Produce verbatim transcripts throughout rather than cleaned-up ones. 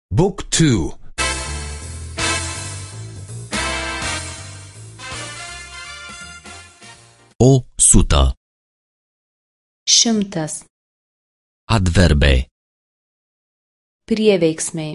Book two. O sută. Šimtas. Adverbe. Prieveiksmiai.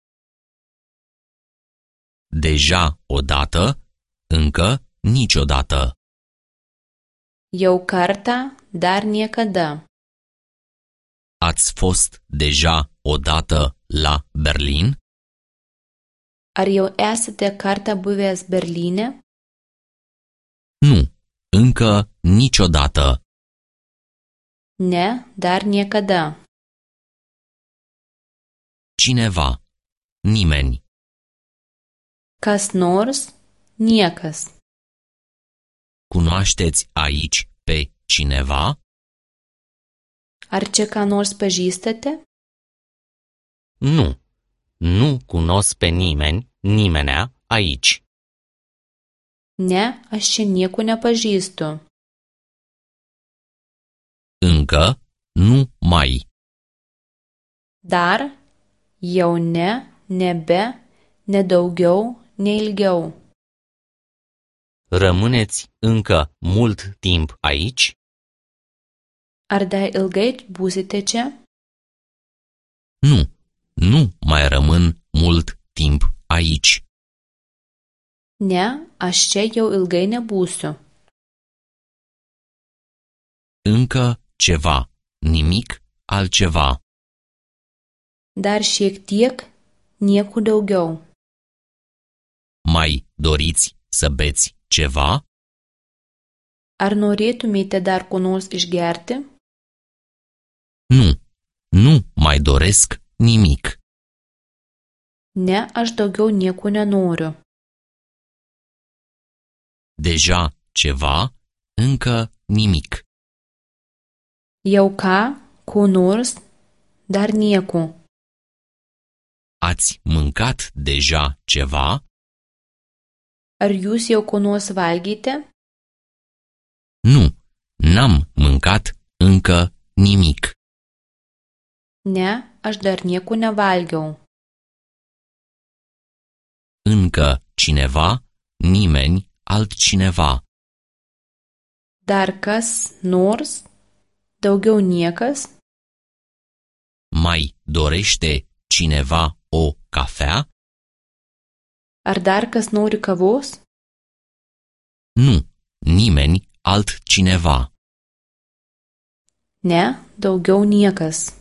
Deja odată, încă niciodată. Jau kartą, dar niekada. Ați fost deja odată la Berlin? Ar jau esate kartą buvęs Berlyne? Nu, încă niciodată. Ne, dar niekada. Cineva. Nimeni. Kas nors, niekas. Cunoașteți aici pe cineva? Ar čia ką nors pažįstate? Nu, nu cunosc pe nimeni, nimenea aici. Ne, aš čia nieko nepažįstu. Încă nu mai. Dar, jau ne, nebe, ne daugiau, ne ilgiau. Rămâneți încă mult timp aici? Ar dar ilgai būsite čia? Nu, nu mai rămân mult timp aici. Ne, aš čia jau ilgai nebūsiu. Încă ceva, nimic altceva. Dar šiek tiek, nieko daugiau. Mai doriți să beți ceva? Ar norėtumėte dar ko nors išgerti? Nu, nu mai doresc nimic. Ne, aš daugiau nieko nenoriu. Deja ceva, încă nimic. Jau ką, ko nors, dar nieko. Ați mâncat deja ceva? Ar jūs jau ko nors valgėte? Nu, n-am mâncat încă nimic. Ne, aš dar nieko nevalgiau. Încă cineva, nimeni altcineva. Dar kas nors, daugiau niekas? Mai dorește cineva o cafea? Ar dar kas nori kavos? Nu, nimeni altcineva. Ne, daugiau niekas.